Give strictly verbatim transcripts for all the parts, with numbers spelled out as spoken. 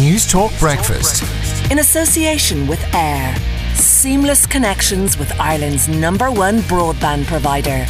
News Talk Breakfast. In association with Air. Seamless connections with Ireland's number one broadband provider.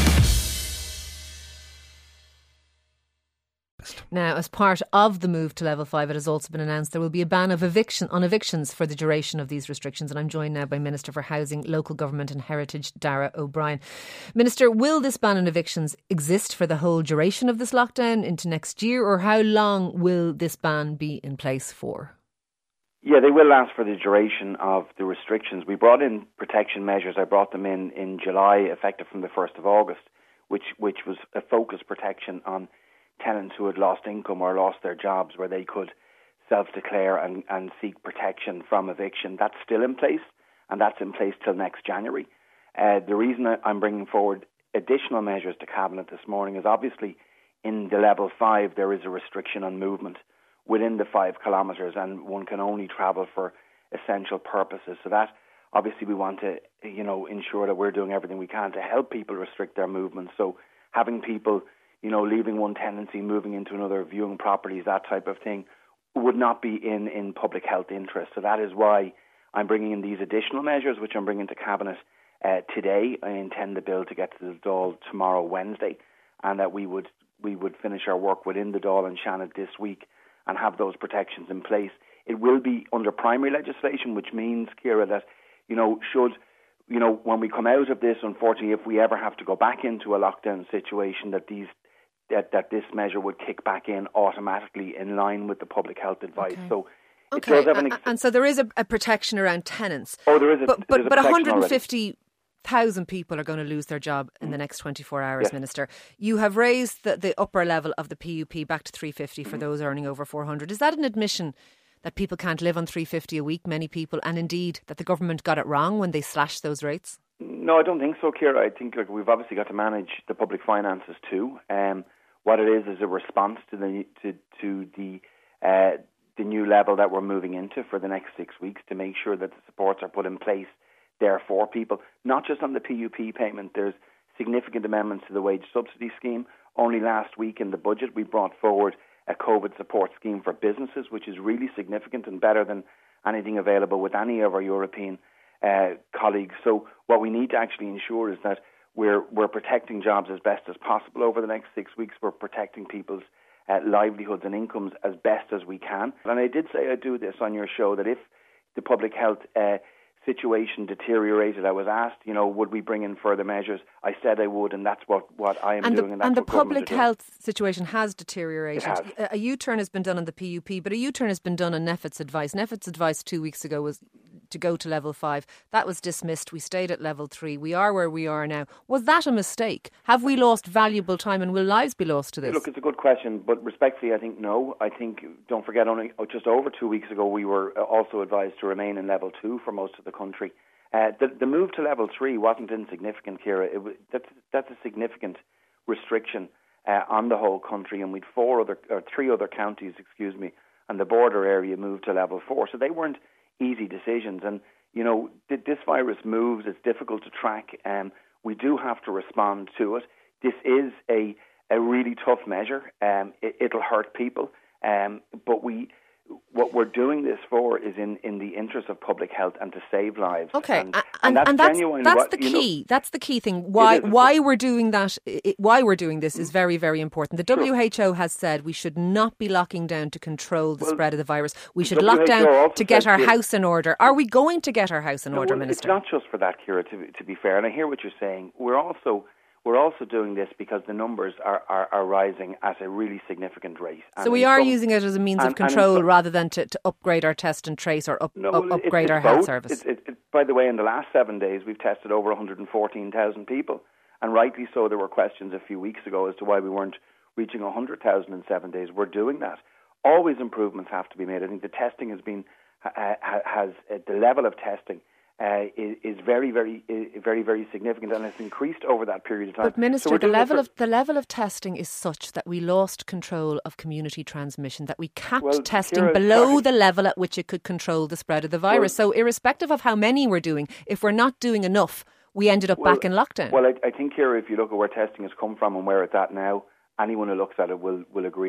Now, as part of the move to level five, it has also been announced there will be a ban of eviction on evictions for the duration of these restrictions. And I'm joined now by Minister for Housing, Local Government and Heritage, Darragh O'Brien. Minister, will this ban on evictions exist for the whole duration of this lockdown into next year, or how long will this ban be in place for? Yeah, they will last for the duration of the restrictions. We brought in protection measures. I brought them in in July, effective from the first of August, which which was a focused protection on tenants who had lost income or lost their jobs, where they could self-declare and, and seek protection from eviction. That's still in place, and that's in place till next January. Uh, the reason I'm bringing forward additional measures to Cabinet this morning is obviously in the level five there is a restriction on movement within the five kilometres, and one can only travel for essential purposes. So that obviously we want to, you know, ensure that we're doing everything we can to help people restrict their movement. So having people, you know, leaving one tenancy, moving into another, viewing properties, that type of thing, would not be in, in public health interest. So that is why I'm bringing in these additional measures, which I'm bringing to Cabinet uh, today. I intend the bill to get to the Dáil tomorrow, Wednesday, and that we would we would finish our work within the Dáil and Shannon this week and have those protections in place. It will be under primary legislation, which means, Ciara, that, you know, should, you know, when we come out of this, unfortunately, if we ever have to go back into a lockdown situation, that these That, that this measure would kick back in automatically in line with the public health advice. Okay. So it okay. does have an ex- and so there is a, a protection around tenants. Oh, there is a But, but, a but protection one hundred fifty thousand people are going to lose their job in mm. the next twenty-four hours, yes. Minister. You have raised the, the upper level of the P U P back to three hundred fifty for mm. those earning over four hundred. Is that an admission that people can't live on three hundred fifty a week, many people, and indeed that the government got it wrong when they slashed those rates? No, I don't think so, Ciara. I think like, we've obviously got to manage the public finances too. Um, What it is is a response to the to to the uh, the new level that we're moving into for the next six weeks to make sure that the supports are put in place there for people, not just on the P U P payment. There's significant amendments to the wage subsidy scheme. Only last week in the budget we brought forward a COVID support scheme for businesses, which is really significant and better than anything available with any of our European uh, colleagues. So what we need to actually ensure is that We're we're protecting jobs as best as possible over the next six weeks. We're protecting people's uh, livelihoods and incomes as best as we can. And I did say I'd do this on your show, that if the public health uh, situation deteriorated, I was asked, you know, would we bring in further measures? I said I would, and that's what, what I am and doing. The, and that's and the what public health situation has deteriorated. It has. A, a U-turn has been done on the P U P, but a U-turn has been done on NPHET's advice. NPHET's advice two weeks ago was to go to level five. That was dismissed. We stayed at level three. We are where we are now. Was that a mistake? Have we lost valuable time, and will lives be lost to this? Look, it's a good question, but respectfully, I think no. I think, don't forget, only just over two weeks ago, we were also advised to remain in level two for most of the country. Uh, the, the move to level three wasn't insignificant, Ciara. It was, that's, that's a significant restriction uh, on the whole country, and we'd four other, or three other counties, excuse me, and the border area moved to level four. So they weren't easy decisions. And, you know, th- this virus moves. It's difficult to track. Um, we do have to respond to it. This is a, a really tough measure. Um, it, it'll hurt people. Um, but we... What we're doing this for is in, in the interest of public health and to save lives. Okay, and, and, and that's, and that's, genuine. that's what, the you key. know, that's the key thing. Why is, why we're doing that? It, why we're doing this is very very important. The Sure. W H O has said we should not be locking down to control the well, spread of the virus. We should W H O lock down to get our this. house in order. Are we going to get our house in no, order, well, Minister? It's not just for that, Ciara. To, to be fair, and I hear what you're saying. We're also We're also doing this because the numbers are, are, are rising at a really significant rate. So and we are some, using it as a means and, of control some, rather than to, to upgrade our test and trace or up, no, up, well, upgrade it's, our it's health both. service. It, it, it, by the way, in the last seven days, we've tested over one hundred fourteen thousand people. And rightly so, there were questions a few weeks ago as to why we weren't reaching one hundred thousand in seven days. We're doing that. Always improvements have to be made. I think the testing has been, uh, has uh, the level of testing Uh, is, is very, very, uh, very, very significant, and it's increased over that period of time. But Minister, so the level for, of the level of testing is such that we lost control of community transmission, that we capped well, testing Ciara, below sorry. the level at which it could control the spread of the virus. Well, so, irrespective of how many we're doing, if we're not doing enough, we ended up well, back in lockdown. Well, I, I think, Ciara, if you look at where testing has come from and where it's at now, anyone who looks at it will will agree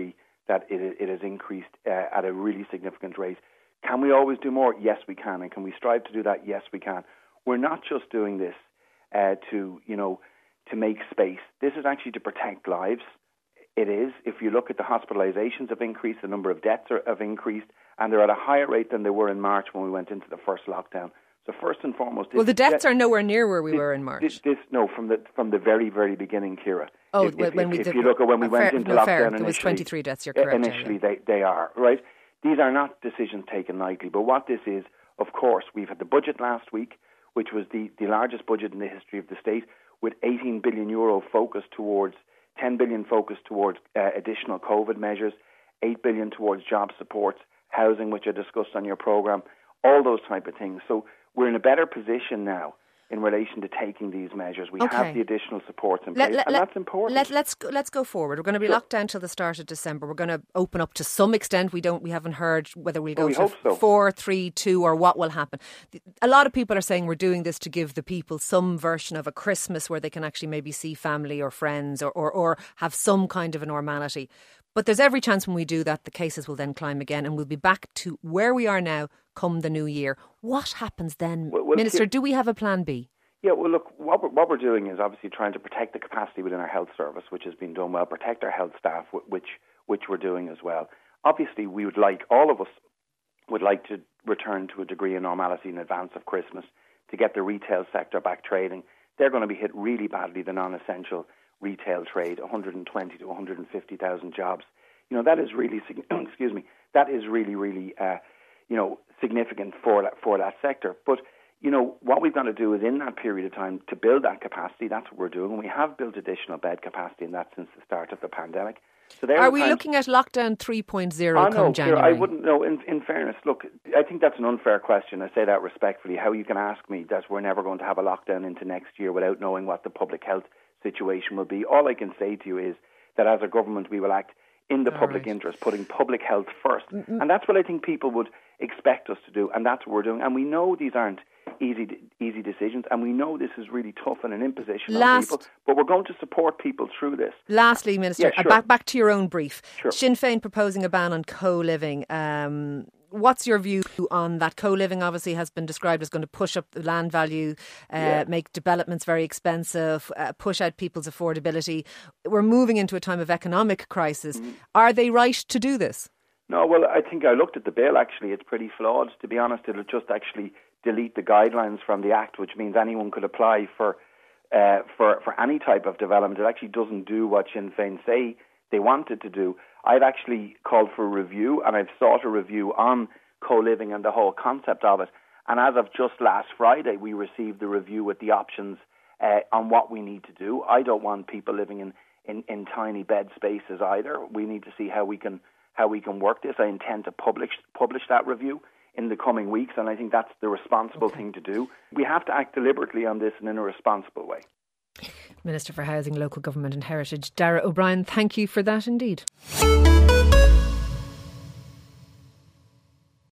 that it, it has increased uh, at a really significant rate. Can we always do more? Yes, we can. And can we strive to do that? Yes, we can. We're not just doing this uh, to, you know, to make space. This is actually to protect lives. It is. If you look at the hospitalizations have increased, the number of deaths are, have increased, and they're at a higher rate than they were in March when we went into the first lockdown. So first and foremost... This, well, the deaths de- are nowhere near where we this, were in March. This, this, no, from the from the very, very beginning, Ciara. Oh, if, when if, we if did, you look at when we uh, went fair, into no, lockdown fair. initially... There was twenty-three deaths, you're correct. Initially, yeah, yeah. They, they are, right? These are not decisions taken lightly. But what this is, of course, we've had the budget last week, which was the, the largest budget in the history of the state, with eighteen billion euro focused towards, ten billion focused towards uh, additional COVID measures, eight billion towards job supports, housing, which I discussed on your programme, all those type of things. So we're in a better position now in relation to taking these measures. We okay. have the additional supports in let, place, let, and let, that's important. Let, let's go, let's go forward. We're going to be sure. locked down till the start of December. We're going to open up to some extent. We don't. We haven't heard whether we'll go well, we to hope so. four, three, two, or what will happen. A lot of people are saying we're doing this to give the people some version of a Christmas where they can actually maybe see family or friends or, or, or have some kind of a normality. But there's every chance when we do that, the cases will then climb again and we'll be back to where we are now come the new year. What happens then, well, well, Minister? Do we have a plan B? Yeah, well, look, what we're, what we're doing is obviously trying to protect the capacity within our health service, which has been done well, protect our health staff, which which we're doing as well. Obviously, we would like, all of us would like to return to a degree of normality in advance of Christmas to get the retail sector back trading. They're going to be hit really badly, the non-essential retail trade, one hundred twenty to one hundred fifty thousand jobs. You know, that is really, excuse me, that is really, really, uh, you know, significant for that, for that sector. But, you know, what we've got to do is in that period of time to build that capacity. That's what we're doing. We have built additional bed capacity in that since the start of the pandemic. So there are we times, looking at lockdown three point oh oh, come no, January? Ciara, I wouldn't know. In, in fairness, look, I think that's an unfair question. I say that respectfully. How you can ask me that we're never going to have a lockdown into next year without knowing what the public health situation will be. All I can say to you is that as a government we will act in the All public right. interest, putting public health first. Mm-hmm. And that's what I think people would expect us to do, and that's what we're doing. And we know these aren't easy easy decisions, and we know this is really tough and an imposition Last, on people, but we're going to support people through this. Lastly, Minister, yeah, sure. back, back to your own brief. Sure. Sinn Féin proposing a ban on co-living. Um, what's your view on that? Co-living obviously has been described as going to push up the land value, uh, yeah. make developments very expensive, uh, push out people's affordability. We're moving into a time of economic crisis. Mm. Are they right to do this? No, well, I think I looked at the bill, actually. It's pretty flawed, to be honest. It'll just actually delete the guidelines from the Act, which means anyone could apply for uh, for, for any type of development. It actually doesn't do what Sinn Féin say they wanted to do. I've actually called for a review, and I've sought a review on co-living and the whole concept of it. And as of just last Friday, we received the review with the options uh, on what we need to do. I don't want people living in, in, in tiny bed spaces either. We need to see how we can how we can work this. I intend to publish publish that review in the coming weeks, and I think that's the responsible okay. thing to do. We have to act deliberately on this and in a responsible way. Minister for Housing, Local Government and Heritage, Darragh O'Brien, thank you for that indeed.